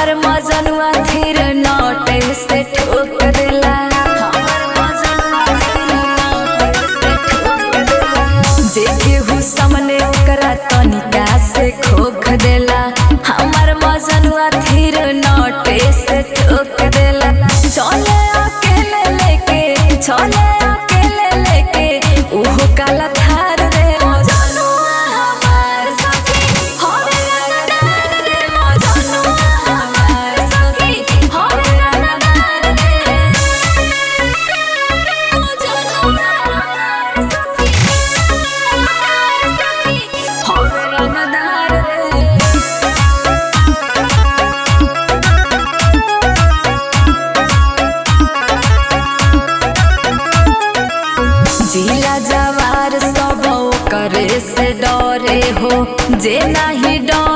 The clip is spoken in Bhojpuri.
हमर मजनुआ धीर नोटे से ठोक देला। जे केहू सामने ओकरा तनिका से खोख देला। हमर मजनुआ धीर नोटे से ठोक देला। चले अकेले लेके ओहो काला थार रे मजनुआ हमार सखी होवे रंगदार रे मजनुआ हमार सखी होवे रंगदार रे मजनुआ हमार सखी होवे रंगदार रे। जिला जवार सब करे से डरे हो, जे नहीं डरे